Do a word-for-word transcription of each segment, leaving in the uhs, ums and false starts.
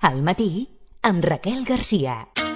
Al matí, amb Raquel Garcia.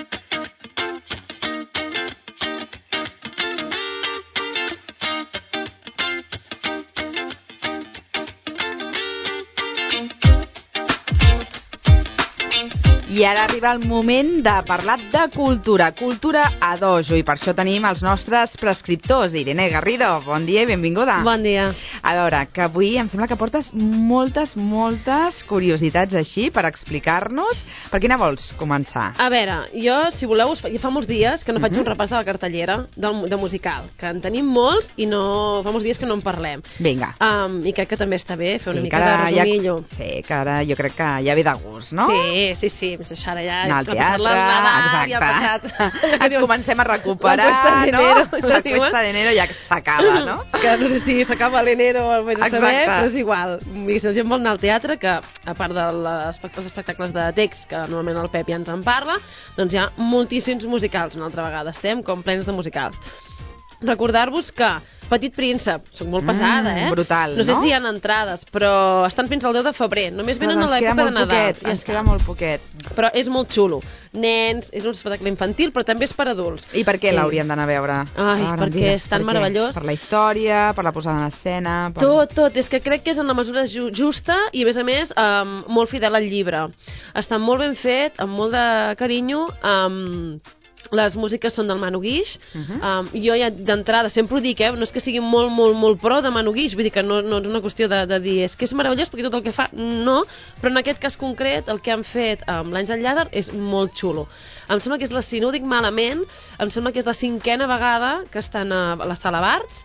I ara arriba el moment de parlar de cultura, cultura a dojo, i per això tenim els nostres prescriptors. Irene Garrido, bon dia i benvinguda. Bon dia. A veure, que avui em sembla que portes moltes, moltes curiositats així per explicar-nos. Per quina vols començar? A veure, jo, si voleu, ja fa molts dies que no faig uh-huh. un repàs de la cartellera del, de musical, que en tenim molts i no fa molts dies que no en parlem. Vinga. Um, I crec que també està bé fer una sí, mica de resumillo. Ja, sí, que ara jo crec que ja ve de gust, no? Sí, sí, sí. Això ara ja... Anar al teatre, exacte. Ja passat. Ens comencem a recuperar, la no? La cuesta d'enero ja s'acaba, no? Que no sé si s'acaba l'enero o el vaig a saber, però és igual. I si la gent vol anar al teatre, que a part dels espectacles de text, que normalment el Pep ja ens en parla, doncs hi ha moltíssims musicals. Una altra vegada estem com plens de musicals. Recordar-vos que Petit Príncep, soc molt passada, eh? Mm, brutal, no? No sé si hi ha entrades, però estan fins al deu de febrer. Només venen a l'època de Nadal. Poquet, ens queda molt poquet. Però és molt xulo. Nens, és un espectacle infantil, però també és per adults. I per què l'hauríem d'anar a veure? Ai, ah, perquè és tan meravellós. Per la història, per la posada en escena... Per... Tot, tot. És que crec que és en la mesura ju justa i, a més a més, um, molt fidel al llibre. Està molt ben fet, amb molt de carinyo, amb... Les músiques són del Manu Guix. uh-huh. um, Jo ja d'entrada sempre ho dic, eh? No és que sigui molt, molt, molt pro de Manu Guix, vull dir que no, no és una qüestió de, de dir és que és meravellós perquè tot el que fa, no, però en aquest cas concret el que han fet amb l'Àngel Llàtzer és molt xulo. Em sembla que és la, si no ho dic malament, em sembla que és la cinquena vegada que estan a la Sala Barts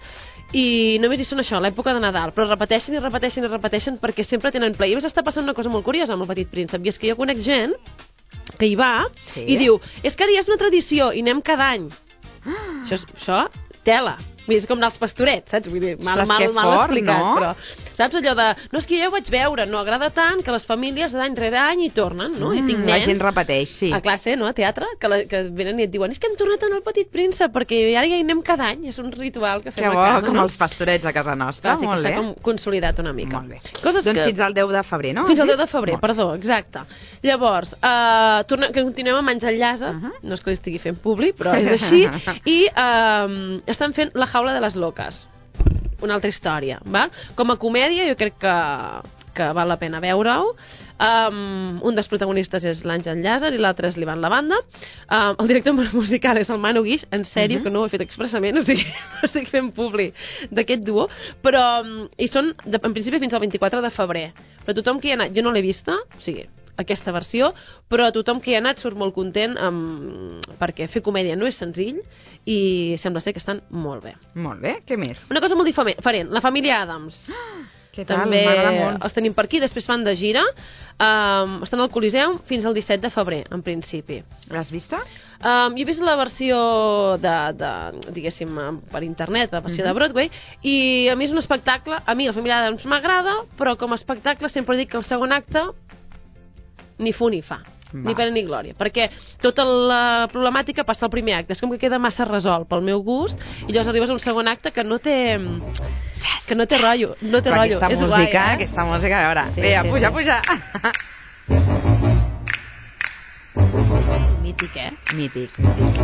i només hi són això, a l'època de Nadal, però repeteixen i repeteixen i repeteixen perquè sempre tenen ple. I a més està passant una cosa molt curiosa amb el Petit Príncep, i és que jo conec gent que hi va sí. i diu, és que ara ja és una tradició i anem cada any. Ah. Això, això, tela. Vull dir, és com anar als pastorets, saps? Vull dir, mal, mal, mal fort, explicat, no? però... Saps allò de... No, és que jo ja ho vaig veure, no agrada tant que les famílies d'any rere any hi tornen, no? Mm, I tinc nens... La gent repeteix, sí. A classe, no? A teatre, que, la, que venen i et diuen és que hem tornat en el Petit Príncep, perquè ara ja hi anem cada any, és un ritual que fem que bo, a casa, com no? els pastorets a casa nostra, clar, sí, molt bé. S'ha com consolidat una mica. Molt bé. Coses doncs que... fins al deu de febrer, no? Fins al deu de febrer, molt. Perdó, exacte. Llavors, uh, torna, que continuem a menjar el Llàtzer, uh -huh. no és que li estigui fent publi, però és així, i uh, estan fent La jaula de les loques. Una altra història, val? Com a comèdia jo crec que, que val la pena veure-ho. Um, un dels protagonistes és l'Àngel Llàtzer i l'altre és l'Ivan Lavanda. Um, el director musical és el Manu Guix, en sèrio, uh-huh. que no ho he fet expressament, o sigui, no estic fent publi d'aquest duo, però um, i són, de, en principi, fins al vint-i-quatre de febrer. Però tothom que hi ha anat, jo no l'he vista, o sigui, aquesta versió, però tothom que hi ha anat surt molt content amb... perquè fer comèdia no és senzill i sembla ser que estan molt bé. Molt bé, què més? Una cosa molt diferent, la família Addams. Què tal? També M'agrada molt. els tenim per aquí, després van de gira, um, estan al Coliseum fins al disset de febrer, en principi. L'has vista? Um, jo he vist la versió de, de diguéssim, per internet, la versió uh-huh. de Broadway, i a mi és un espectacle, a mi la família Addams m'agrada, però com a espectacle sempre dic que el segon acte ni fu ni fa. Va. Ni pena ni glòria, perquè tota la problemàtica passa al primer acte, és com que queda massa resolt pel meu gust, i llavors arribes a un segon acte que no té que no té rotllo, no té però rotllo. Aquesta és música, guai, eh? aquesta música, a veure, sí, vinga, sí, puja, sí. puja. Mític, eh? Mític, mític.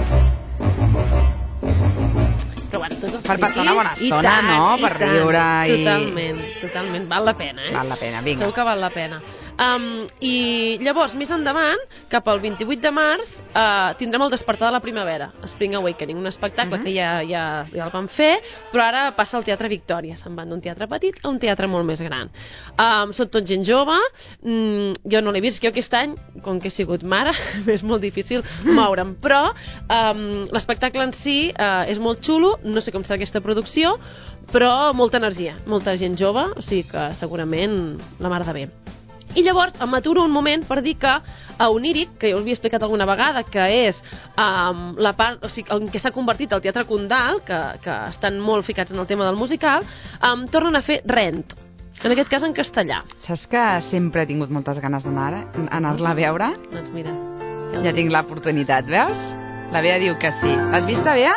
Però bueno, tots els per passar una bona estona, tant, no? Per tant. riure i... Totalment, totalment. Val la pena, eh? Val la pena, vinga. Segur que val la pena. Um, I llavors, més endavant, cap al vint-i-vuit de març, uh, tindrem el Despertar de la Primavera, Spring Awakening, un espectacle uh -huh. que ja, ja, ja el van fer, però ara passa al Teatre Victòria. Se'n van d'un teatre petit a un teatre molt més gran. Um, són tot gent jove, mm, jo no l'he vist, que jo aquest any, com que he sigut mare, és molt difícil moure'm, però um, l'espectacle en si uh, és molt xulo, no sé com serà aquesta producció, però molta energia, molta gent jove, o sigui que segurament la mar de bé. I llavors em m'aturo un moment per dir que a Oníric, que ja us havia explicat alguna vegada, que és um, la part, o sigui, en què s'ha convertit el Teatre Condal, que, que estan molt ficats en el tema del musical, um, tornen a fer Rent, en aquest cas en castellà. Saps que sempre he tingut moltes ganes d'anar anar-la a veure? Doncs mira. Ja, ja tinc l'oportunitat, veus? La Bea diu que sí. L'has vista, Bea?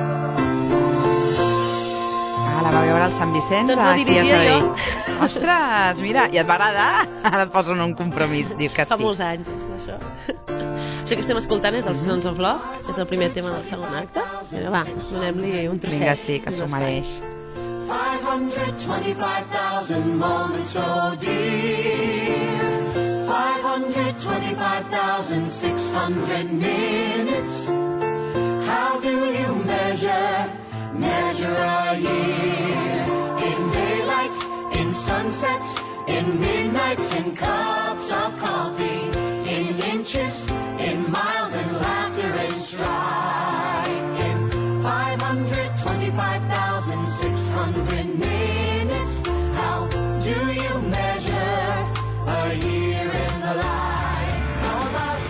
La va veure el Sant Vicenç. Doncs la dirigia jo. Ostres, mira, i et va agradar? Ara et poso en un compromís. Diu que Fa sí. molts anys. això. Això que estem escoltant és del Seasons of Love, és el primer tema del segon acte. Mira, va, donem-li un trosset. Vinga, sí, que s'ho mereix. five hundred twenty-five thousand moments, oh dear. five hundred twenty-five thousand six hundred minutes. How do you measure, measure a year? In daylights, in sunsets, in midnights, in cups of coffee, in inches, in miles, and laughter and strife. In five hundred twenty-five thousand six hundred minutes, how do you measure a year in the life? How about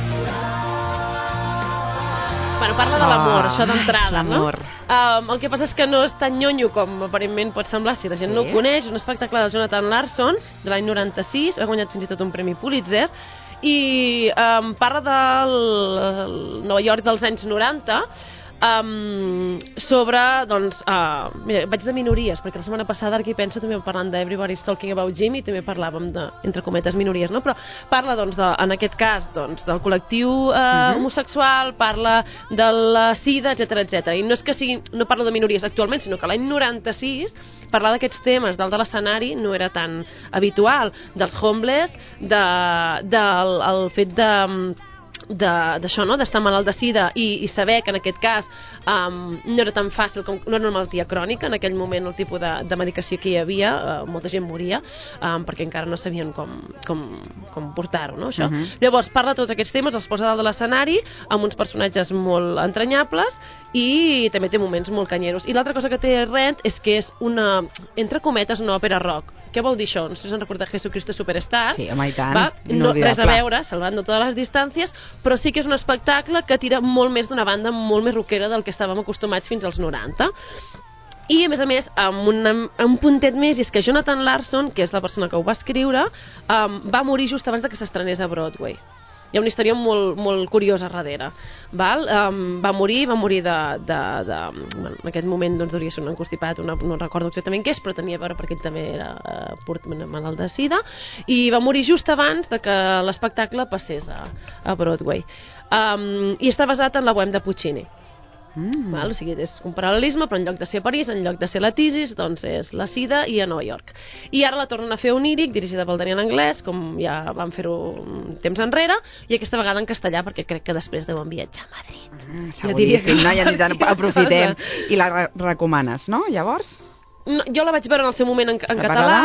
love? Bueno, parla de l'amor, Ah, això d'entrada, no? l'amor. Um, el que passa és que no és tan nyonyo com aparentment pot semblar si la gent Sí. no ho coneix. Un espectacle de Jonathan Larson de l'any noranta-sis, ha guanyat fins i tot un premi Pulitzer, i um, parla del Nova York dels anys noranta, um, sobre, doncs, uh, mira, vaig de minories, perquè la setmana passada aquí penso també parlant d'Everybody's Talking About Jim i també parlàvem de, entre cometes, minories, no? Però parla, doncs, de, en aquest cas, doncs, del col·lectiu uh, uh-huh. homosexual, parla de la sida, etcètera, etcètera. I no és que sigui, no parla de minories actualment, sinó que l'any noranta-sis parlar d'aquests temes dalt de l'escenari no era tan habitual, dels homeless, de, del el fet de d'això, no? D'estar malalt de sida i, i saber que en aquest cas um, no era tan fàcil, com no era una malaltia crònica en aquell moment, el tipus de, de medicació que hi havia, uh, molta gent moria um, perquè encara no sabien com, com, com portar-ho, no? Això. Uh-huh. Llavors parla de tots aquests temes, els posa dalt de l'escenari amb uns personatges molt entranyables i també té moments molt canyeros. I l'altra cosa que té Rent és que és una, entre cometes, una òpera rock. Què vol dir això? No sé si us en recordeu Jesucristo Superstar. Sí, home, i tant. Va? No, res a veure, salvant totes les distàncies, però sí que és un espectacle que tira molt més d'una banda molt més rockera del que estàvem acostumats fins als noranta. I, a més a més, amb, una, amb un puntet més, i és que Jonathan Larson, que és la persona que ho va escriure, um, va morir just abans de que s'estrenés a Broadway. Hi ha una història molt, molt curiosa darrere. Val? Um, va morir, va morir de... de, de bueno, en aquest moment doncs, devia ser un encostipat, una, no recordo exactament què és, però tenia a veure perquè ell també era uh, malalt de sida, i va morir just abans de que l'espectacle passés a, a Broadway. Um, I està basat en la Bohème de Puccini. Mm. Val? O sigui, és un paral·lelisme, però en lloc de ser a París, en lloc de ser a la Tisis, doncs és la sida i a Nova York. I ara la tornen a fer oníric, dirigida pel Daniel Anglès, com ja van fer-ho temps enrere, i aquesta vegada en castellà, perquè crec que després deuen viatjar a Madrid. Mm, seguríssim, no? Ja ni aprofitem. I la re recomanes, no? Llavors? No, jo la vaig veure en el seu moment en, en català.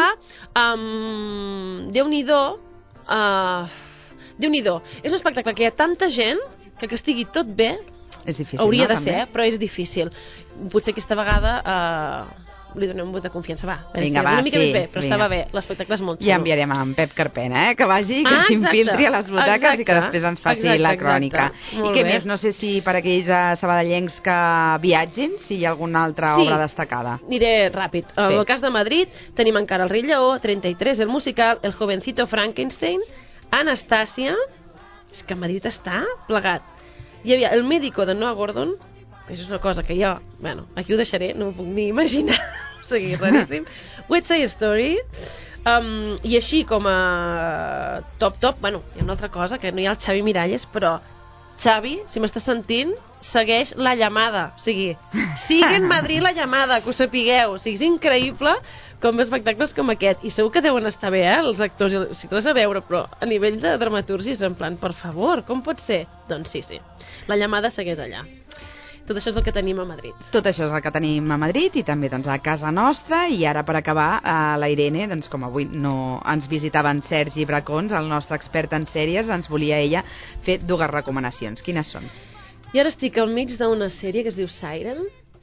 Um, Déu-n'hi-do. Uh, Déu-n'hi-do. És un espectacle que hi ha tanta gent que que estigui tot bé. És difícil, hauria no, de també? ser, però és difícil. Potser aquesta vegada uh, li donem un vot de confiança. Va, vinga, va, una mica sí, més bé, però vinga. estava bé. L'espectacle és molt xulo. Ja enviarem a en Pep Carpena, eh? Que vagi, que Ah, s'infiltri a les butaques exacte. i que després ens faci Exacte, la exacte. crònica. Molt I què bé. més? No sé si per aquells uh, sabadellencs que viatgin, si hi ha alguna altra Sí. obra destacada. Aniré ràpid. En Sí. el cas de Madrid tenim encara el Rei Lleó, trenta-tres, el musical, el jovencito Frankenstein, Anastàcia, és que Madrid està plegat. Hi havia el médico de Noah Gordon, això és una cosa que jo, bueno, aquí ho deixaré, no m'ho puc ni imaginar, o sigui, raríssim. West Side Story, um, i així com a top top, bueno, hi ha una altra cosa, que no hi ha el Xavi Miralles, però Xavi, si m'estàs sentint, segueix La Llamada, o sigui, sigue en Madrid La Llamada, que ho sapigueu, o sigui, és increïble com espectacles com aquest, i segur que deuen estar bé, eh, els actors, i si res a veure, però a nivell de dramaturgia és en plan, per favor, com pot ser? Doncs sí, sí, La Llamada segueix allà. Tot això és el que tenim a Madrid. Tot això és el que tenim a Madrid i també doncs, a casa nostra. I ara, per acabar, a la Irene, doncs, com avui no ens visitava en Sergi Bracons, el nostre expert en sèries, ens volia ella fer dues recomanacions. Quines són? I ara estic al mig d'una sèrie que es diu Siren,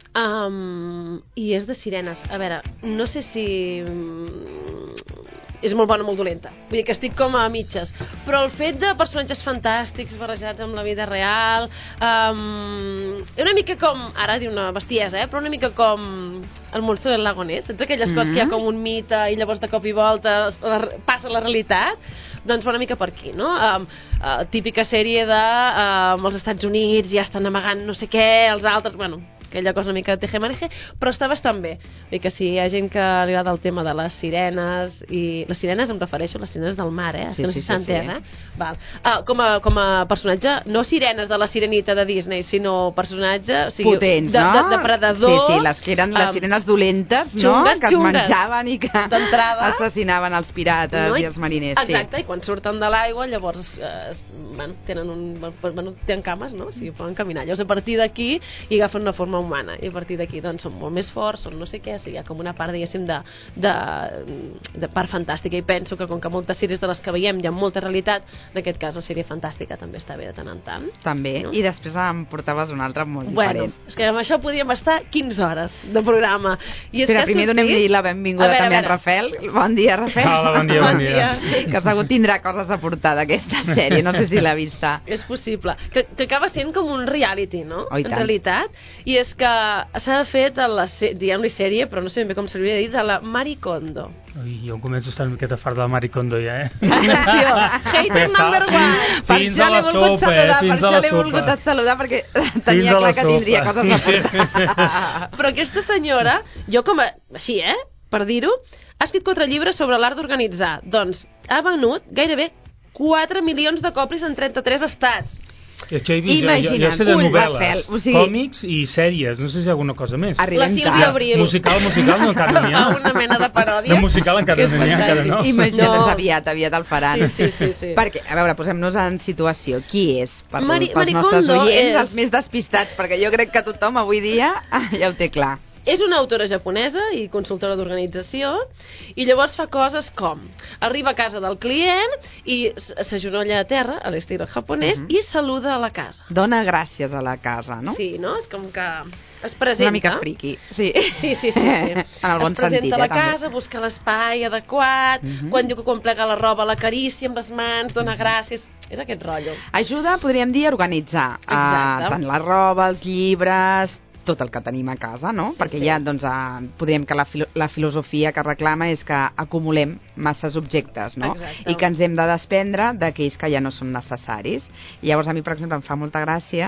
um, i és de sirenes. A veure, no sé si... és molt bona o molt dolenta. Vull dir que estic com a mitges. Però el fet de personatges fantàstics barrejats amb la vida real... Um, una mica com... Ara diu una bestiesa, eh? Però una mica com el monstre del lago Ness. Saps aquelles mm-hmm. coses que hi ha com un mite i llavors de cop i volta la, passa la realitat? Doncs va una mica per aquí, no? Um, uh, típica sèrie de... Uh, els Estats Units ja estan amagant no sé què, els altres... Bueno, aquella cosa una mica de tejemaneje, però està bastant bé. I que si hi ha gent que li agrada el tema de les sirenes, i les sirenes em refereixo a les sirenes del mar, eh? Sí, que no sí, sé si s'ha sí, entès, sí. eh? Val. Ah, com, a, com a personatge, no sirenes de la sirenita de Disney, sinó personatge... O sigui, potents, de, no? De depredador... Sí, sí, les que eren les um, sirenes dolentes, no? xungues, Que es xungues. menjaven i que D'entrada. assassinaven els pirates No, i els mariners. Exacte, sí. i quan surten de l'aigua, llavors eh, bueno, tenen, un, bueno, tenen cames, no? O sigui, poden caminar. Llavors, a partir d'aquí, hi agafen una forma humana, i a partir d'aquí doncs, són molt més forts, són no sé què, o sigui, hi ha com una part, diguéssim, de, de, de part fantàstica, i penso que com que moltes sèries de les que veiem hi ha molta realitat, en aquest cas una sèrie fantàstica també està bé de tant en tant. També, no? i després em portaves una altra molt Bueno, diferent. és que amb això podríem estar quinze hores de programa. I és Espera, que primer sortit... donem-li la benvinguda a veure, també a a en veure. Rafael. Bon dia, Rafael. Hola, bon dia, bon dia. Que segur tindrà coses a portar d'aquesta sèrie, no sé si l'ha vista. És possible. Que, que acaba sent com un reality, no? Oh, i en tant. realitat. I és que s'ha fet a la, diguem-li sèrie, però no sé ben bé com s'hauria de dir, de la Marie Kondo. Ui, jo començo a estar una miqueta fart de la Marie Kondo ja, eh? Atenció, hater Està number one. Per Fins això a la l'he volgut sopa, eh? saludar, per Fins a això la l'he sopa. volgut saludar, perquè Fins tenia a la clar que tindria sopa. coses a portar. Però aquesta senyora, jo com a... Així, eh? Per dir-ho, ha escrit quatre llibres sobre l'art d'organitzar. Doncs ha venut gairebé quatre milions de còpies en trenta-tres estats. És que he vist, jo, jo, jo Imagina't, sé de ull, novel·les, Rafael, o sigui- còmics i sèries, no sé si hi ha alguna cosa més. Arribem La Sílvia tard. Abril. Musical, musical, no, encara no n'hi ha. Una mena de paròdia. De musical encara Que és no n'hi ha, encara no. Imagina't, No. aviat, aviat el faran. Sí, sí, sí, sí. Perquè, a veure, posem-nos en situació. Qui és? Per, Mari- pels Marie nostres Kondo oients, és- els més despistats, perquè jo crec que tothom avui dia ja ho té clar. És una autora japonesa i consultora d'organització, i llavors fa coses com arriba a casa del client i s- s'agenolla a terra, a l'estil japonès, Mhm. i saluda a la casa. Dona gràcies a la casa, no? Sí, no? És com que es És presenta. una mica friqui. Sí, Sí, sí, sí, sí. en el bon es presenta sentit, a la eh, també. casa, busca l'espai adequat, Mhm. quan diu que quan plega la roba l'acaricia amb les mans, dona gràcies, és aquest rotllo. Ajuda, podríem dir, a organitzar uh, Exacte. tant la roba, els llibres, tot el que tenim a casa, no? Sí, Perquè sí. ja, doncs, uh, podríem que la, filo la filosofia que reclama és que acumulem masses objectes, no? Exacte. I que ens hem de desprendre d'aquells que ja no són necessaris. I llavors a mi, per exemple, em fa molta gràcia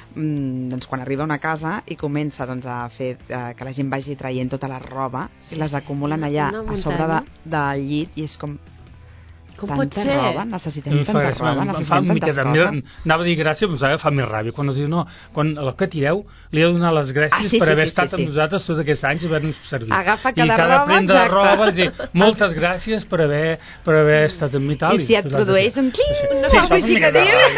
mm, doncs, quan arriba a una casa i comença doncs, a fer uh, que la gent vagi traient tota la roba i les acumulen allà Una a sobre de, muntanya. del llit i és com... Com pot tanta ser? roba, A mi necessitem em fa tanta gràcia, roba, em fa necessitem una tantes miqueta, coses. anava a dir gràcia, però em sap que fa més ràbia quan els diu, no, quan el que tireu li heu de donar les gràcies Ah, sí, per sí, haver sí, estat sí, sí. amb nosaltres tots aquests anys i haver-nos servit. Agafa I cada que ha de roba, prendre exacte. roba, és dir, moltes gràcies per haver, per haver estat amb mi i tal. I si et tu l'has de produeix fer. un cling, Sí, no sí, sé això fa una si que miqueta de diu.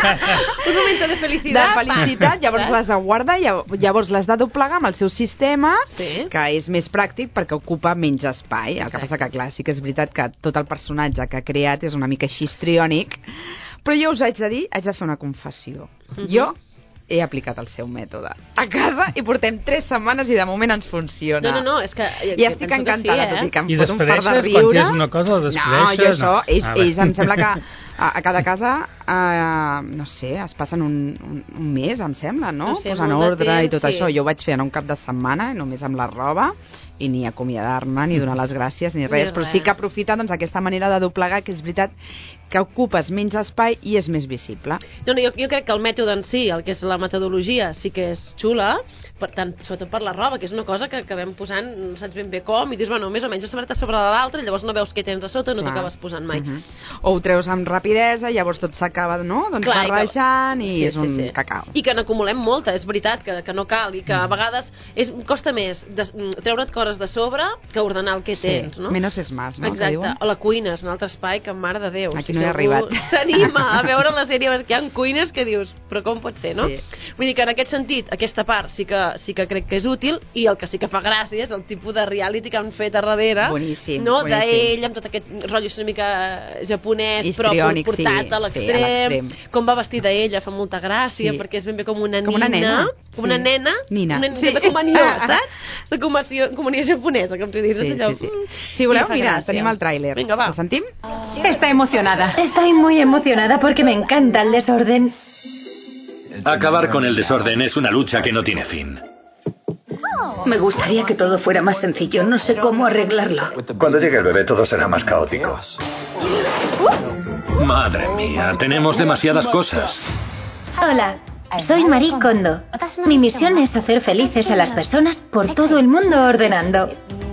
Un moment de De felicitat. felicitat, llavors Saps? l'has de guardar, llav- llavors l'has de doblegar amb el seu sistema, Sí. que és més pràctic perquè ocupa menys espai. El que passa que, clar, sí que és veritat que tot el personatge que ha creat és una mica així histriònic, però jo us haig de dir, haig de fer una confessió. Mhm. Jo he aplicat el seu mètode a casa i portem tres setmanes i de moment ens funciona. No, no, no, és que... I estic encantada, sí, eh? tot i que em I fot un fart de despedeixes riure. quan tens una cosa, la No, despedeixes? jo això, No. ells, Ah, bé. ells em sembla que a, a cada casa, eh, no sé, es passen un, un, un mes, em sembla, no? No sé, Posant molt de ordre temps, i tot sí. això. Jo ho vaig fer en un cap de setmana, només amb la roba, i ni acomiadar-me, ni donar les gràcies, ni res, però res. sí que aprofita doncs, aquesta manera de doblegar, que és veritat que ocupes menys espai i és més visible. No, no, jo, jo crec que el mètode en si, el que és la metodologia, sí que és xula, per tant, sobretot per la roba, que és una cosa que acabem posant, no saps ben bé com, i dius, bueno, més o menys, sobre sobre l'altra, llavors no veus què tens a sota, no Clar. t'acabes posant mai. Mhm. O ho treus amb rapidesa, llavors tot s'acaba, no? Doncs Clar, i que- barrejant i Sí, és sí, un sí. cacau. I que n'acumulem molta, és veritat, que, que no cal, i que a vegades és, costa més des, treure't coses de sobre que ordenar el que Sí, tens, no? menos es más, no? Que Exacte, diuen. o la cuina és un altre espai que, mare de Déu, Aquí si no hi he algú arribat. s'anima a veure la sèrie, és que hi ha cuines que dius, però com pot ser, no? Sí. Vull dir que en aquest sentit, aquesta part sí que, sí que crec que és útil, i el que sí que fa gràcia és el tipus de reality que han fet a darrere, Boníssim, no? boníssim. D'ell, amb tot aquest rotllo una mica japonès, però Histriònic, portat sí, a sí, a l'extrem, l'extrem. com va vestida ella, fa molta gràcia, Sí. perquè és ben bé com una Com una nina, nena, com sí. una nena, Nina. una Sí. de comunió, saps? De comunió, comunió japonesa, com si dius, Sí, allò, sí, sí. mm, Si voleu, i fa mira, gràcia. tenim el tràiler. Vinga, va. El sentim? Está emocionada. Estoy muy emocionada porque me encanta el desorden. Acabar con el desorden es una lucha que no tiene fin. Me gustaría que todo fuera más sencillo. No sé cómo arreglarlo. Cuando llegue el bebé todo será más caótico. Madre mía, tenemos demasiadas cosas. Hola. Soy Marie Kondo. Mi misión es hacer felices a las personas por todo el mundo ordenando.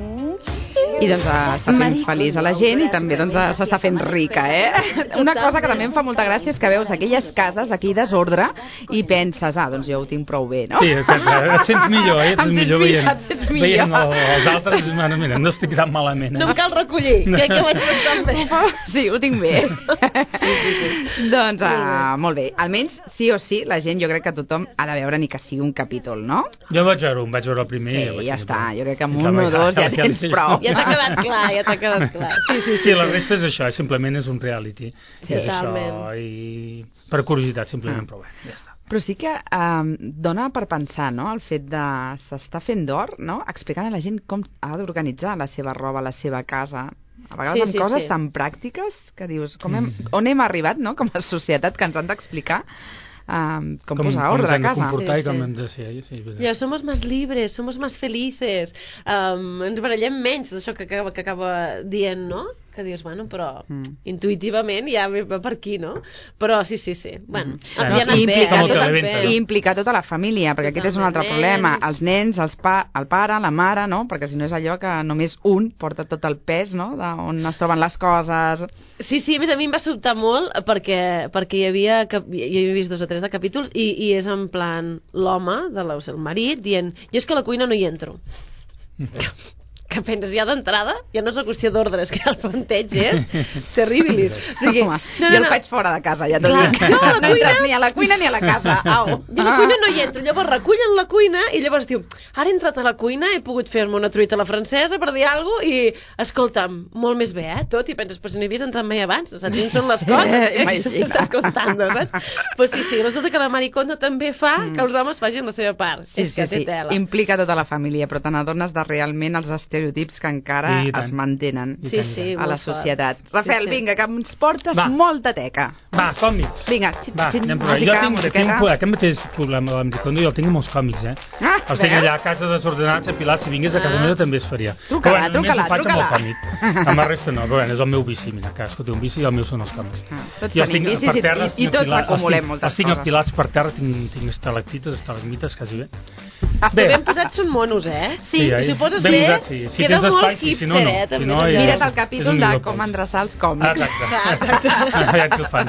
I doncs està fent feliç a la gent i també doncs s'està fent rica, eh? Una cosa que també em fa molta gràcia és que veus aquelles cases, aquí desordre, i penses, ah, doncs jo ho tinc prou bé, no? Sí, exacte, et sents millor, eh? Ets millor veient, et sents millor. veient els altres, bueno, mira, no estic tan malament, eh? No em cal recollir, crec que vaig bastant bé. Sí, ho tinc bé. Sí, sí, sí. Doncs, uh, molt bé. Almenys, sí o sí, la gent, jo crec que tothom ha de veure ni que sigui un capítol, no? Jo vaig veure un, vaig veure el primer. Sí, ja està, jo crec que amb un o dos ja tens prou. Ja t'ha quedat clar, ja t'ha quedat clar. Sí, sí, sí. Sí, la resta és això, simplement és un reality. Sí. És això, i per curiositat, simplement, però bé, ja està. Però sí que um, dona per pensar, no?, el fet de s'està fent d'or, no?, explicant a la gent com ha d'organitzar la seva roba, la seva casa. A vegades Sí, amb sí, coses sí. tan pràctiques que dius, com hem, on hem arribat, no?, com a societat, que ens han d'explicar um, com, com posar ordre a casa. Com ens hem de comportar Sí, i com sí. hem de ser. Sí, sí. Ja, somos más libres, somos más felices, um, ens barallem menys, això que acaba, que acaba dient, no? Que dius, bueno, però mm. intuïtivament ja va per aquí, no? Però sí, sí, sí. Bueno, mm. ja ha anat I bé, implica, ha tot, anat bé. i implica tota la família, perquè aquest és un altre Totalment. problema. Els nens, els pa, el pare, la mare, no? Perquè si no és allò que només un porta tot el pes, no?, d'on es troben les coses. Sí, sí, a més a mi em va sobtar molt perquè, perquè hi havia, cap- jo he vist dos o tres de capítols i, i és en plan l'home, de la, el marit, dient, jo és que a la cuina no hi entro. Que penses, ja d'entrada, ja no és una qüestió d'ordre, és que el planteig és terribilis. O sigui, Home, jo el faig fora de casa, ja t'ho Clar, dic. jo a la No cuina- entres ni a la cuina ni a la casa, au. Jo a la cuina no hi entro, llavors recullen la cuina i llavors diu, ara he entrat a la cuina, he pogut fer-me una truita a la francesa per dir alguna cosa i, escolta'm, molt més bé, eh, tot, i penses, però si no hi havies entrat mai abans, no saps quines són les coses, Eh, imagina. estàs comptant, saps? Pues sí, sí, resulta que la Marie Kondo també fa que els homes facin la seva part, Sí, és sí, que té sí. tela. Implica tota la família, però te n'adones de realment els estereotips que encara I tant. es mantenen I Sí, tant, i sí, tant. a la molt fort. societat. Sí, Rafael, sí. vinga, que ens portes Va. molta teca. Va, còmics. Vinga, Va, anem per allà. Jo tinc, tinc aquest mateix problema de l'Amri Kondo, jo el tinc amb els còmics, eh? Ah, Els tinc veus? allà a casa desordenats, apilats, si vingués a casa Ah. meva també es faria. Truca-la, Però bueno, només truca-la, ho faig amb el truca-la. còmic. Amb la resta no, però bueno, és el meu vici, mira, cadascú té un vici i el meu són els còmics. Ah, tots I els tenim tinc vicis per i- terra, i- els i tinc tots apilats- acumulem els tinc- moltes Els tinc coses. apilats per terra, tinc, tinc estalactites, estalagmites, quasi bé. Ah, Bé. però ben posats són monos, eh? Sí, I si ho poses ben bé, posat, sí. Si queda tens molt espai, sí, si no, no. hipster, eh? Si també no, allò. ja- Mira't el és capítol un de millor com pols. endreçar els Ah, còmics. exacte. Exacte. Ja ens ho fan.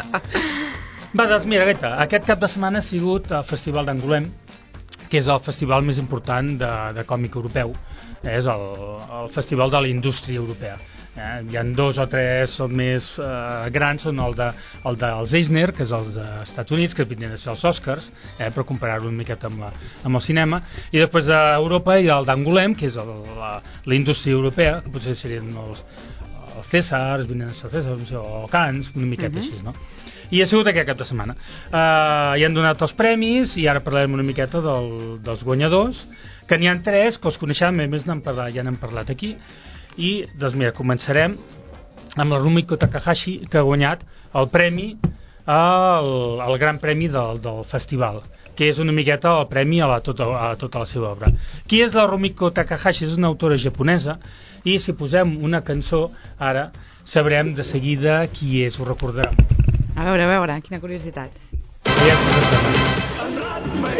Va, doncs mira, Greta, aquest cap de setmana ha sigut el Festival d'Angolem, que és el festival més important de, de còmic europeu. Eh, és el, el festival de la indústria europea. Eh, hi ha dos o tres són més eh, grans, són el, de, el dels Eisner, que és els dels Estats Units, que vindrien a ser els Oscars, eh, per comparar-ho una miqueta amb, la, amb el cinema, i després d'Europa hi ha el d'Angolem, que és el, la, la indústria europea, que potser serien els, els Cèsars, vindrien a ser els Cèsars, no sé, o Cans, una miqueta Mhm. així, no? I ha sigut aquest cap de setmana. Uh, hi han donat els premis i ara parlarem una miqueta del, dels guanyadors, que n'hi ha tres, que els coneixem, a més n'hem parlat, ja n'hem parlat aquí, i doncs mira, començarem amb la Rumiko Takahashi, que ha guanyat el premi, el, el gran premi del, del festival, que és una miqueta el premi a, la, tota, a tota la seva obra. Qui és la Rumiko Takahashi? És una autora japonesa, i si posem una cançó ara sabrem de seguida qui és, ho recordarem. A veure, a veure, quina curiositat. Aviam si us sembla.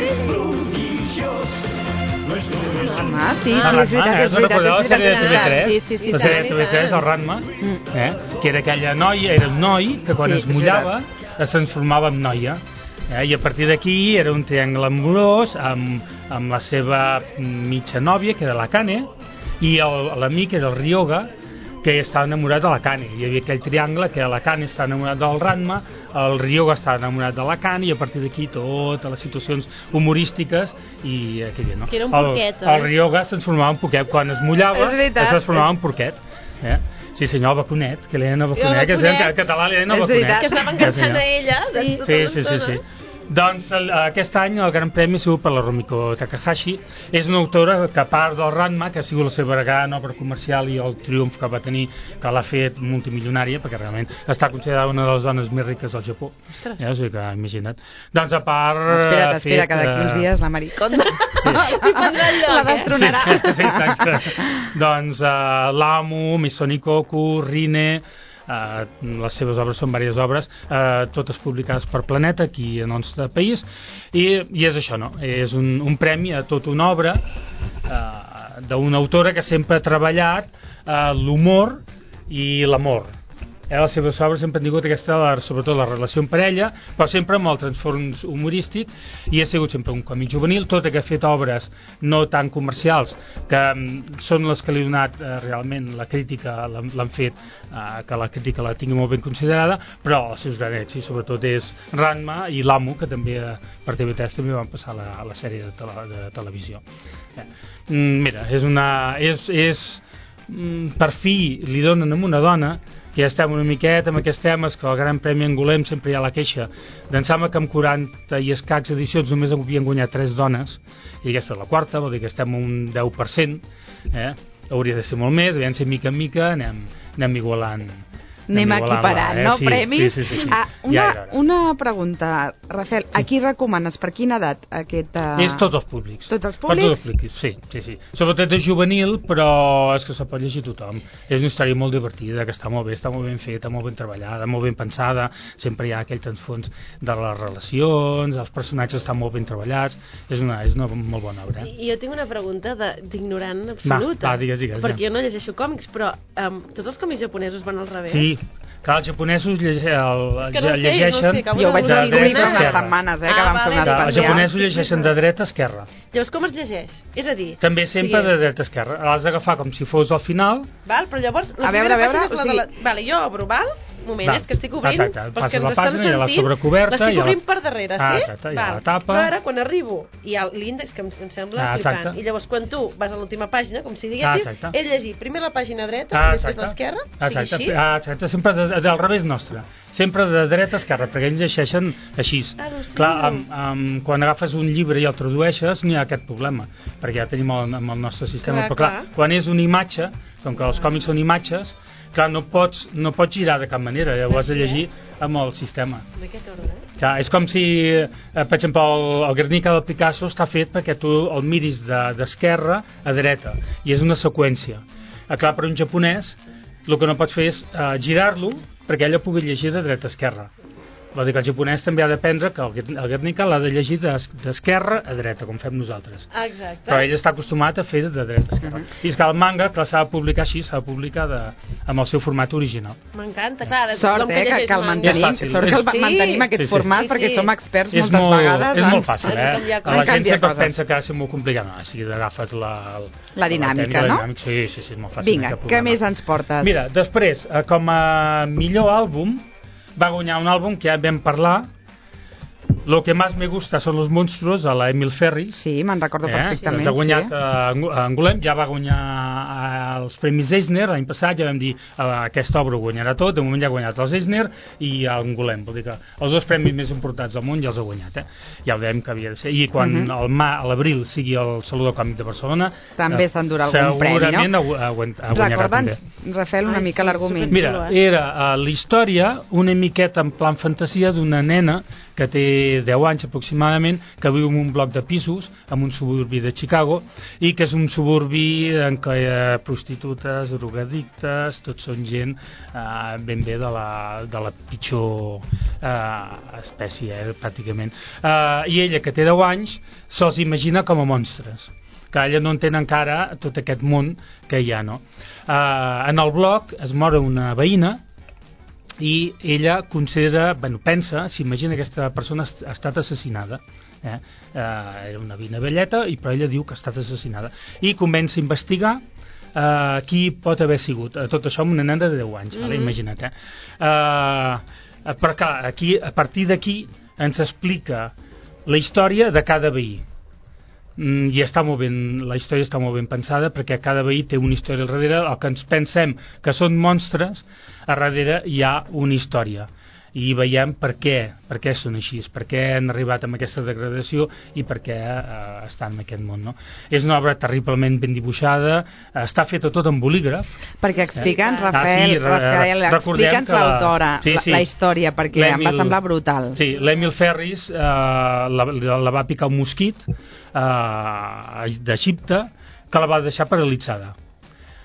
Ranma, sí, sí, Ah, és veritat, Ranma, és eh? veritat. Recordeu la és sèrie de veritat, T V tres? Sí, sí, sí. La sèrie de T V tres, el Ranma, eh? que era aquella noia, era un noi que quan Sí, es és mullava es transformava en noia. Eh? I a partir d'aquí era un triangle amorós amb, amb la seva mitja nòvia, que era la Kane, i el- l'amic era el Ryoga, que estava enamorat de la Kane. Hi havia aquell triangle que la Kane estava enamorat del Ranma, el Ryoga estava enamorat de la Kane, i a partir d'aquí totes les situacions humorístiques i eh, aquella, no? Que era un el, porquet, el oi? Ryoga es transformava en porquet quan es mullava, És veritat. es transformava en porquet. Eh? Sí senyor, el Baconet, que li deien el Baconet, que es deia que en català li deien el És Baconet. veritat. Que estaven Sí, cansant senyor. a ella. de Sí. tota Sí, sí, sí, l'estona. sí. Doncs el, aquest any el Gran Premi ha sigut per la Rumiko Takahashi. És una autora que, a part del Ranma, que ha sigut la seva gran obra comercial i el triomf que va tenir, que l'ha fet multimilionària, perquè realment està considerada una de les dones més riques del Japó. Ostres. Ja, o sigui que, imagina't. Doncs a part... Espera't, ha espera, fet, que d'aquí uns eh, dies la Mariconda Li prendrà el lloc, la eh? destronarà. Sí, sí, exacte. Doncs uh, l'Amo, Misonikoku, Rine, Uh, les seves obres són diverses obres, uh, totes publicades per Planeta, aquí en el nostre país, i, i és això, no? És un, un premi a tota una obra uh, d'una autora que sempre ha treballat uh, l'humor i l'amor. Eh, les seves obres sempre han tingut aquesta, la, sobretot la relació en parella, però sempre amb el transfons humorístic, i ha sigut sempre un còmic juvenil, tot i que ha fet obres no tan comercials, que um, són les que li ha donat uh, realment la crítica, l'han fet uh, que la crítica la tingui molt ben considerada, però els seus grans èxits sobretot és Ranma i l'Amo, que també uh, per T V tres també van passar la, la sèrie de, tele, de televisió. Eh. Mm, mira, és una... És, és, mm, per fi li donen a una dona, que ja estem una miqueta amb aquests temes, que el Gran Premi Angolem sempre hi ha la queixa d'en sembla que amb quaranta i escacs edicions només havien guanyat tres dones, i aquesta és la quarta, vol dir que estem un deu per cent, eh? Hauria de ser molt més, aviam si mica en mica anem, anem igualant. Anem equiparant, no? Sí, Premis. Sí, sí, sí, sí. Ah, una, ja una pregunta, Rafael, sí. A qui recomanes? Per quina edat aquest... Uh... És tots els públics. Tots els públics? Per tots els públics, sí, sí, sí. Sobretot és juvenil, però és que se pot llegir tothom. És una història molt divertida, que està molt bé, està molt ben feta, molt ben treballada, molt ben pensada, sempre hi ha aquell transfons de les relacions, els personatges estan molt ben treballats, és una, és una molt bona obra. I jo tinc una pregunta d'ignorant absoluta. Va, va, digues, digues. Perquè jo no llegeixo còmics, però um, tots els còmics japonesos van al revés? Sí. Clar, els japonesos llegeixen... És que no sé, llegeixen no sé, acabo jo ho vaig descobrir fa unes esquerra. setmanes, eh, que Ah, vam fer vale, una vale. Els especial. japonesos llegeixen de dreta a esquerra. Llavors com es llegeix? És a dir... També sempre sí. de dreta a esquerra. L'has d'agafar com si fos al final. Val, però llavors la A veure, primera a veure, pàgina és la o de la... sigui- Vale, jo obro, val? Un moment, Val. és que estic obrint, Exacte, pels que passes la ens estan pàgina, hi ha la sentint, sobrecoberta, l'estic hi ha la- obrint per darrere, Ah, sí? exacte, hi ha Val. la tapa. Però ara, quan arribo, hi ha l'índex, que em, em sembla Ah, flipant, exacte. i llavors quan tu vas a l'última pàgina, com si Ah, diguéssim, exacte. he llegit primer la pàgina dreta, Ah, i després exacte. l'esquerra, o Exacte, sigui així? ah, exacte, sempre de, de, del revés nostre, sempre de dreta a esquerra, perquè ells llegeixen així. Al·lucino. Clar, amb, amb, quan agafes un llibre i el tradueixes no hi ha aquest problema, perquè ja tenim el, amb el nostre sistema, Clar, però clar, clar. quan és una imatge, com que els còmics són imatges, clar, no pots, no pots girar de cap manera, llavors has de llegir amb el sistema. D'aquest ordre. Clar, és com si, eh, per exemple, el, el Guernica del Picasso està fet perquè tu el miris d'esquerra de, a dreta, i és una seqüència. Eh, clar, per un japonès, el que no pots fer és eh, girar-lo perquè ell ho pugui llegir de dreta a esquerra. Vol dir que el japonès també ha d'aprendre que el, el Guernica l'ha de llegir d'esquerra a dreta, com fem nosaltres. Exacte. Però ell està acostumat a fer de dreta a esquerra. Uh -huh. I és que el manga, clar, s'ha de publicar així, s'ha de publicar de, amb el seu format original. M'encanta, clar. Sort, eh, que, que el mantenim, fàcil, sort que el sí. mantenim aquest Sí, sí. format, Sí, sí. perquè som experts És moltes molt, vegades. és en- molt fàcil, en eh? canviar La gent canviar sempre coses. pensa que ha de ser molt complicat. No, si agafes la, La dinàmica, la no? dinàmica, sí, sí, sí, és molt fàcil. Vinga, no hi ha què problema. més ens portes? Mira, després, eh, com a millor àlbum, va guanyar un àlbum que ja vam parlar, Lo que más me gusta son los monstruos, de la Emil Ferris. Sí, me'n recordo eh? perfectament. Els ha guanyat sí. a Angolem, ja va guanyar eh, els Premis Eisner l'any passat, ja vam dir eh, aquesta obra ho guanyarà tot, de moment ja ha guanyat els Eisner i Angolem, vol dir que els dos premis més importants del món ja els ha guanyat, eh? Ja ho dèiem que havia de ser, i quan Uh-huh. el ma, a l'abril sigui el Saló del Còmic de Barcelona també eh, s'endurà algun premi, no? Segurament ha, ha, ha guanyarà també. Recorda'ns, Rafael, una Ai, mica sí, l'argument. Mira, era uh, la història una miqueta en plan fantasia d'una nena que té deu anys aproximadament, que viu en un bloc de pisos en un suburbi de Chicago, i que és un suburbi en què hi ha prostitutes, drogadictes, tots són gent uh, ben bé de la, de la pitjor uh, espècie, eh, pràcticament. Uh, I ella, que té deu anys, se'ls imagina com a monstres, que ella no entén encara tot aquest món que hi ha, no? Uh, en el bloc es mor una veïna i ella considera, bueno, pensa, s'imagina que aquesta persona ha estat assassinada, eh? Uh, era una veïna velleta, i però ella diu que ha estat assassinada, i comença a investigar uh, qui pot haver sigut, uh, tot això amb una nena de deu anys, mm-hmm. vale? Imagina't, eh? Uh, però clar, aquí, a partir d'aquí ens explica la història de cada veí. Mm, i està molt ben, la història està molt ben pensada, perquè cada veí té una història al darrere. El que ens pensem que són monstres, a darrere hi ha una història, i veiem per què, per què són així, per què han arribat amb aquesta degradació i per què eh, estan en aquest món, no? És una obra terriblement ben dibuixada, eh, està feta tot en bolígraf. Perquè explica'ns, Eh? Rafael, Ah, sí, Rafael recordem explica'ns que la- l'autora, sí, la, sí. la història, perquè em va semblar brutal. Sí, l'Emil Ferris eh, la, la va picar un mosquit eh, d'Egipte, que la va deixar paralitzada.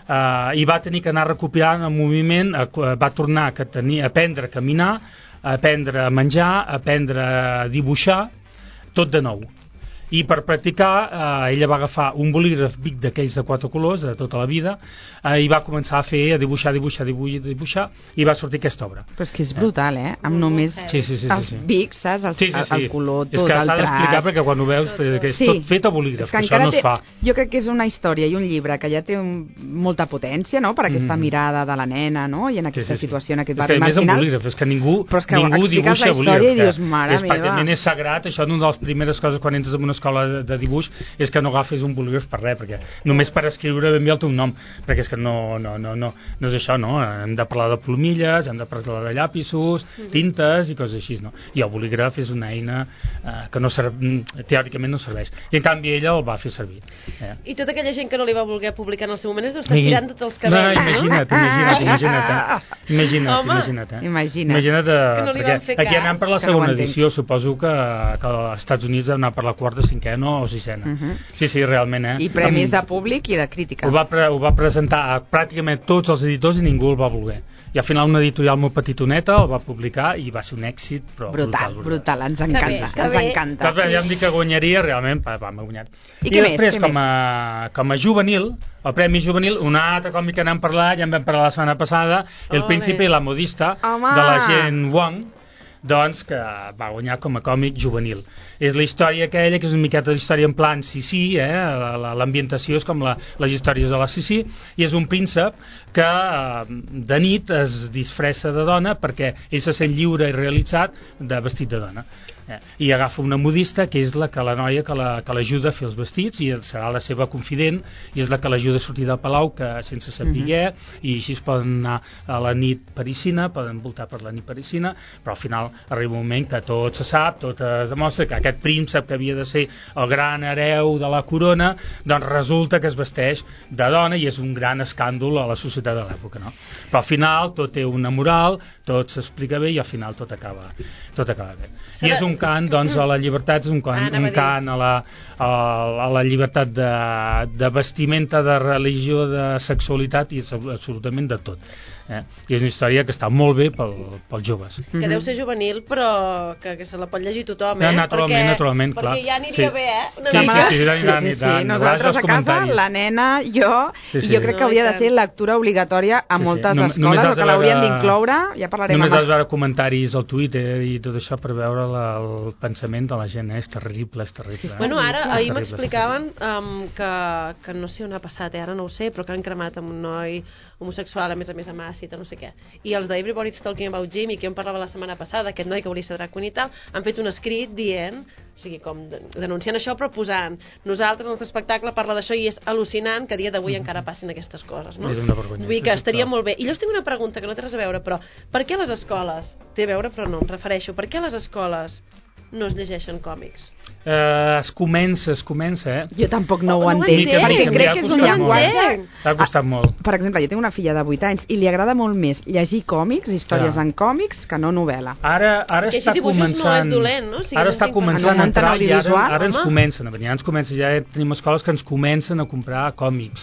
uh, i va tenir que anar recopilant el moviment, uh, va tornar a, tenir, a aprendre a caminar, a aprendre a menjar, a aprendre a dibuixar, tot de nou. I per practicar, eh, ella va agafar un bolígraf Bic d'aquells de quatre colors de tota la vida eh, i va començar a fer, a dibuixar, dibuixar, dibuixar, dibuixar i va sortir aquesta obra. Però és que és brutal, eh? Amb només sí, sí, sí, els sí. Bics, saps? El, sí, sí, sí. el color, tot, és que el s'ha d'explicar traç. perquè quan ho veus que és sí. tot fet a bolígraf, és que això no es té, fa. Jo crec que és una història i un llibre que ja té un, molta potència, no?, per aquesta mm. mirada de la nena, no?, i en aquesta sí, sí, sí. situació, en aquest barri marginal. És que a més en bolígraf, és que ningú, és que ningú dibuixa bolígraf. I dius, mare és pràcticament és sagrat, això és una de les primeres coses quan entres en una escola de, de dibuix, és que no agafis un bolígraf per res, perquè només per escriure ben bé el teu nom, perquè és que no, no, no, no, no és això, no? Hem de parlar de plomilles, hem de parlar de llapisos, tintes i coses així, no? I el bolígraf és una eina eh, que no serv... teòricament no serveix. I en canvi ella el va fer servir. Eh? I tota aquella gent que no li va voler publicar en el seu moment es deu estar estirant tots els cabells, no? Imagina't, no? imagina't, imagina't, eh? Imagina't, Home, imagina't, eh? Imagina't. Imagina't eh, que no li van fer cas. Aquí anem per la segona edició, suposo que, que als Estats Units ha anat per la quarta, cinquena o sisena. Uh -huh. Sí, sí, realment, eh? I premis de públic i de crítica. Ho va, pre ho va presentar a pràcticament tots els editors i ningú el va voler. I al final una editorial molt petitoneta el va publicar i va ser un èxit, però brutal, brutal, brutal, brutal. Ens encanta, bé, ens bé. encanta. Però ja em dic que guanyaria, realment, va, va m'ha guanyat. I, I què després, més? com a, com a juvenil, el Premi Juvenil, un altre còmic que n'hem parlat, ja en vam parlar la setmana passada, El Príncipe i la Modista, Home. de la Jen Wong, doncs que va guanyar com a còmic juvenil. És la història aquella, que és una miqueta d'història en plan Sissi, eh? L'ambientació és com la, les històries de la Sissi, i és un príncep que eh, de nit es disfressa de dona perquè ell se sent lliure i realitzat de vestit de dona. Eh? I agafa una modista que és la que la noia que l'ajuda la, a fer els vestits i serà la seva confident i és la que l'ajuda a sortir del palau que sense saber, uh-huh. i així es poden anar a la nit parisina, poden voltar per la nit parisina, però al final arriba un moment que tot se sap, tot es demostra que aquest príncep que havia de ser el gran hereu de la corona, doncs resulta que es vesteix de dona i és un gran escàndol a la societat de l'època, no? Però al final tot té una moral, tot s'explica bé i al final tot acaba, tot acaba bé. I és un cant, doncs, a la llibertat, és un cant, un cant a, la, a, a la llibertat de, de vestimenta, de religió, de sexualitat i absolutament de tot. Eh? I és una història que està molt bé pel, pels joves. Que deu ser juvenil, però que, que se la pot llegir tothom, eh? Naturalment, perquè, naturalment, clar. Perquè ja aniria sí. bé, eh? Una sí, mica. sí, sí, sí, sí, sí, sí, sí. Nosaltres a casa, la nena, jo, sí, sí. i jo crec que hauria de ser lectura obligatòria a sí, sí. moltes Nom escoles, o que l'haurien d'incloure, ja parlarem. Només amb... has de veure comentaris al Twitter i tot això per veure la, el pensament de la gent, eh? És terrible, és terrible. Eh? Bueno, ara, ahir m'explicaven um, que, que no sé on ha passat, eh? Ara no ho sé, però que han cremat amb un noi homosexual, a més a més amb àcid, no sé què. I els d'Everybody's Talking About Jimmy, que jo en parlava la setmana passada, aquest noi que volia ser drag i tal, han fet un escrit dient, o sigui, com denunciant això, però posant, nosaltres, el nostre espectacle parla d'això i és al·lucinant que a dia d'avui encara passin aquestes coses, no? És una vergonya. Vull dir que estaria molt bé. I llavors tinc una pregunta que no té res a veure, però per què les escoles, té a veure però no, em refereixo, per què les escoles no es llegeixen còmics? Uh, es comença, es comença, eh? Jo tampoc no oh, ho no entenc, entenc. perquè crec que és un llenguatge... Ha costat molt. Per exemple, jo tinc una filla de vuit anys i li agrada molt més llegir còmics, històries Clar. en còmics, que no novel·la. Ara, ara està començant... no és dolent, no? O sigui, ara no està començant en a entrar i ara, ara ens home. comencen a venir, ara ens comencen, ja tenim escoles que ens comencen a comprar còmics.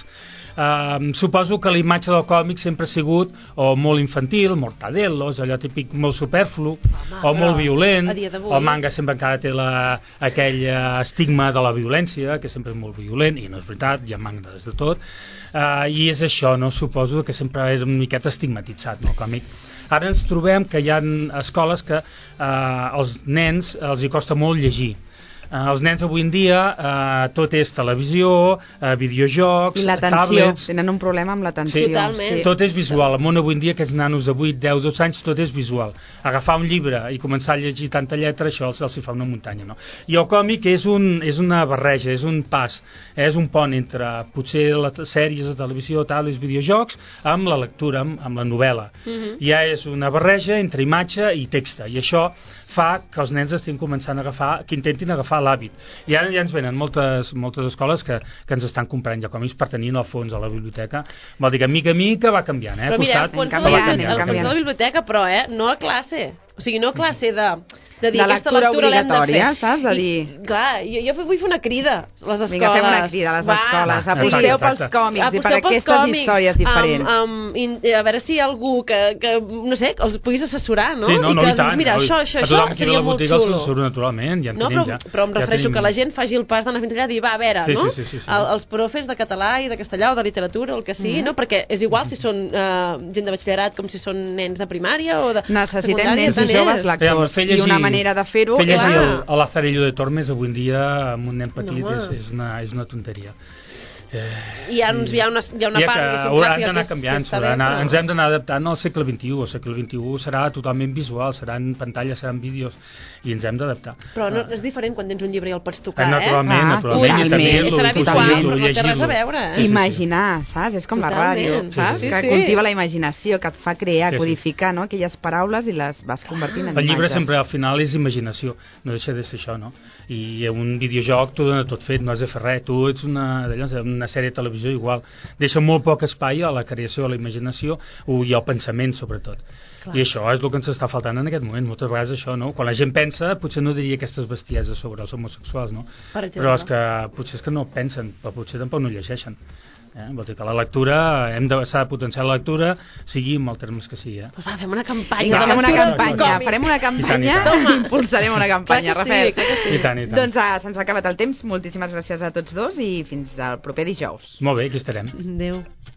Uh, suposo que la imatge del còmic sempre ha sigut o molt infantil, mortadellos, allò típic molt superflu, home, o molt violent, el manga sempre encara té la, aquell uh, estigma de la violència, que sempre és molt violent, i no és veritat, hi ha mangas de tot, uh, i és això, no? Suposo que sempre és una miqueta estigmatitzat, no, el còmic. Ara ens trobem que hi ha escoles que uh, als nens els hi costa molt llegir. Uh, els nens avui en dia uh, tot és televisió, uh, videojocs, i l'atenció, tablets... tenen un problema amb l'atenció. Sí, sí. Tot és visual. El món avui en dia, aquests nanos de vuit, deu, dotze anys, tot és visual. Agafar un llibre i començar a llegir tanta lletra, això els, els hi fa una muntanya, no? I el còmic és, un, és una barreja, és un pas, és un pont entre potser les sèries de televisió, tablets, videojocs, amb la lectura, amb, amb la novel·la. Uh-huh. Ja és una barreja entre imatge i text, i això fa que els nens estin començant a agafar, que intentin agafar l'hàbit. I ara ja ens venen moltes, moltes escoles que, que ens estan comprant ja còmics per tenir en el fons a la biblioteca. Vol dir que mica a mica va canviant, eh? Però mira, costat, fons a la, biblioteca, a la biblioteca, però, eh? No a classe. O sigui, no classe de... de dir, de aquesta lectura lectura l'hem de fer. obligatòria, saps? De I, dir... clar, jo, jo vull fer una crida a les escoles. Vinga, fem una crida a les escoles. Aposteu pels còmics i per aquestes històries diferents. Um, um, a veure si hi ha algú que, que, no sé, els puguis assessorar, no? Sí, no, no, I que i els diguis, mira, tant, això, això, això seria molt xulo. Els assessoro naturalment, ja en no, tenim però, ja. Però em refereixo ja tenim... que la gent faci el pas d'anar fins allà i dir, va, a veure, sí, no? Sí, sí, sí, sí. El, els profes de català i de castellà o de literatura o el que sigui, mm -hmm. no? Perquè és igual si són uh, gent de batxillerat com si són nens de primària o de necessitem nens i joves lectors i una manera de fer-ho fer llegir el, a l'Azarillo de Tormes avui en dia amb un nen petit no, és, és, una, és una tonteria. Eh, hi ha, uns, hi ha una, hi ha una hi ha part que hauran d'anar canviant, però... ens hem d'anar adaptant al segle vint-i-u. El segle vint-i-u serà totalment visual, seran pantalles, seran vídeos, i ens hem d'adaptar. Però no, és diferent quan tens un llibre i el pots tocar, eh? Naturalment, ah, naturalment. I també serà visual, però no té res a veure. Eh? Sí, sí, imaginar, saps? És com totalment. La ràdio, saps? Sí, sí. Que cultiva la imaginació, que et fa crear, sí, codificar, no? Aquelles paraules i les vas convertint en imatges. El llibre sempre al final és imaginació, no deixa de ser això, no? I un videojoc t'ho dona tot fet, no has de fer res, tu ets una, una sèrie de televisió igual, deixa molt poc espai a la creació, a la imaginació i al pensament sobretot. Clar. I això és el que ens està faltant en aquest moment, moltes vegades això, no? Quan la gent pensa, potser no diria aquestes bestieses sobre els homosexuals, no? Però és que potser és que no pensen, però potser tampoc no llegeixen. Eh? Vol dir que la lectura, hem de, s'ha de potenciar la lectura, sigui amb els termes que sigui. Eh? Pues va, fem una campanya. Vinga, fem una campanya, farem una campanya i impulsarem una campanya, Rafael. Sí, I tant, i tant. Doncs uh, se'ns ha acabat el temps, moltíssimes gràcies a tots dos i fins al proper dijous. Molt bé, aquí estarem. Adéu.